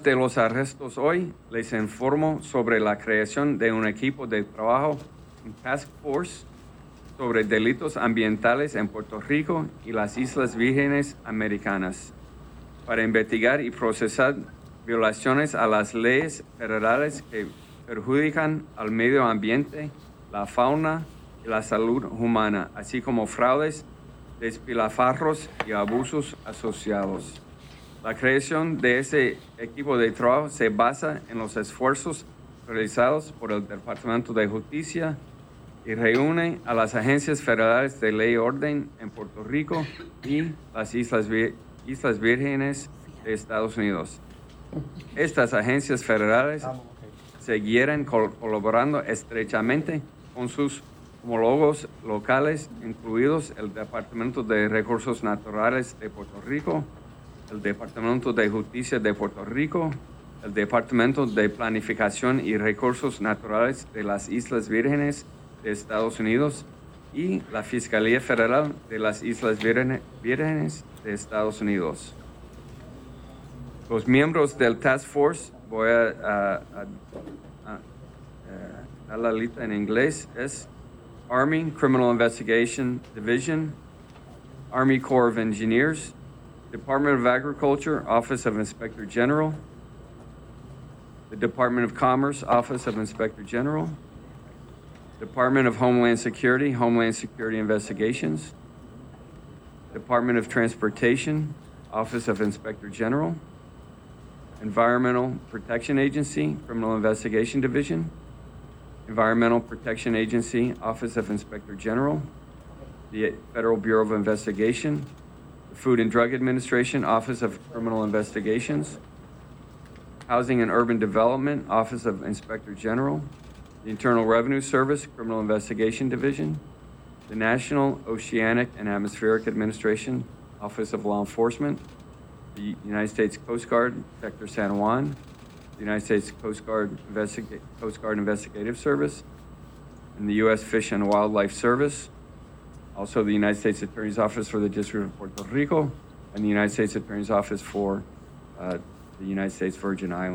Además de los arrestos hoy, les informo sobre la creación de un equipo de trabajo, un task force, sobre delitos ambientales en Puerto Rico y las Islas Vírgenes Americanas, para investigar y procesar violaciones a las leyes federales que perjudican al medio ambiente, la fauna y la salud humana, así como fraudes, despilfarros y abusos asociados. La creación de ese equipo de trabajo se basa en los esfuerzos realizados por el Departamento de Justicia y reúne a las agencias federales de ley y orden en Puerto Rico y las Islas Vírgenes de Estados Unidos. Estas agencias federales seguirán colaborando estrechamente con sus homólogos locales, incluidos el Departamento de Recursos Naturales de Puerto Rico, el Departamento de Justicia de Puerto Rico, el Departamento de Planificación y Recursos Naturales de las Islas Vírgenes de Estados Unidos y la Fiscalía Federal de las Islas Vírgenes de Estados Unidos. Los miembros del Task Force, voy a dar la lista en inglés, es Army Criminal Investigation Division, Army Corps of Engineers, Department of Agriculture, Office of Inspector General, the Department of Commerce, Office of Inspector General, Department of Homeland Security Investigations, Department of Transportation, Office of Inspector General, Environmental Protection Agency, Criminal Investigation Division, Environmental Protection Agency, Office of Inspector General, the Federal Bureau of Investigation, the Food and Drug Administration, Office of Criminal Investigations, Housing and Urban Development, Office of Inspector General, the Internal Revenue Service, Criminal Investigation Division, the National Oceanic and Atmospheric Administration, Office of Law Enforcement, the United States Coast Guard, Sector San Juan, the United States Coast Guard Investigative Service, and the U.S. Fish and Wildlife Service, also the United States Attorney's Office for the District of Puerto Rico, and the United States Attorney's Office for the United States Virgin Islands.